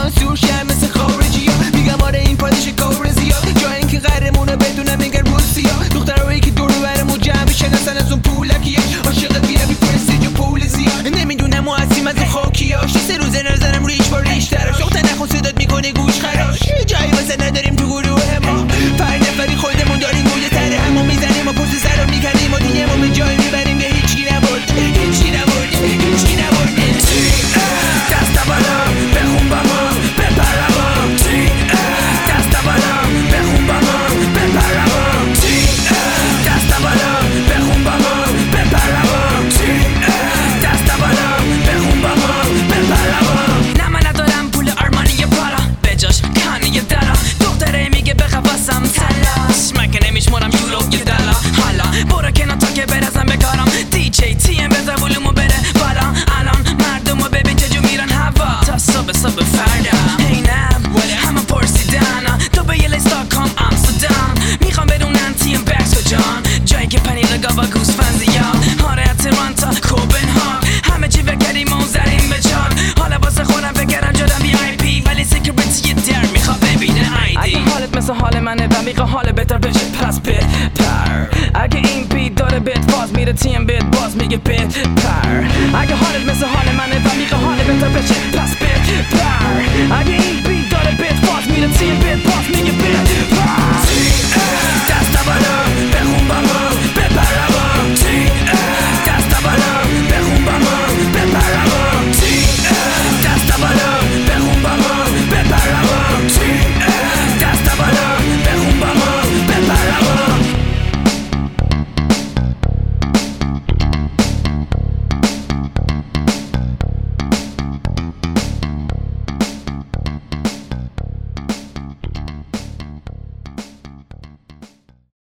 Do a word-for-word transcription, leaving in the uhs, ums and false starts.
سانسور شم مثل خارجی ها. میگم آره این پادش کار زیاد جا اینکه قهرمونه بدونه میگن روسیا. دخترایی که دور و برمون جمع بشن اصلا از اون پولکیه عاشق بیرمی پرستیج و پول زیاد. نمیدونم و هستیم از اون خاکیاش سه روزه نظرم ریش با ریش تراش. اخت نخون صدات میکنه گوش خراش جایی واسه نداریم تو گروه ما. پر نفری خودمون داریم گویه تره همون میزنیم و پشت سر رو میکنیم و دیگه ما به جایی میبریم به هیچی نبرد هیچی نبرد هیچی نبرد. دست بالا بخون با ما بپرم دست بالا بخون با ما بپرم دست بالا بخون با ما بپرم دست بالا بخون با ما بپرم. نه من ندارم پول آرمانی پارا بجاش کانی دارا. دختره میگه بخواسم تلاش مگه نمیشمارم یورو یه دلا. حالا برو کنار تا که برسم به کارم دی جی تی ام بذار ولومو بره بالا. الان مردمو ببین چجور میرن هوا تا صبح صبح فردا. هی نه همه پرسیدن تو به یه لیستا کام امستردام. میخوام بدونن تیم بکس کجان جایی که پنیر گاوا گوسفند زیاد. آره اتلانتا کوپنهاگ همه چی بگریم و زریم به جان. حالا واسه خودم بگرم جادم بی آی پی ولی سیکریتی در میخوا ببینه آیدی. اگه حالت مثل حال منه و میخوا حال بهتر بشه پس بپر. اگه این بیت داره بهت باز میره تیم بهت باز میگه بپر. اگه حالت مثل حال منه و میخوا حال بهتر بشه پس بپر. اگه این بیت داره بهت باز میره تیم بهت باز میگه بپر.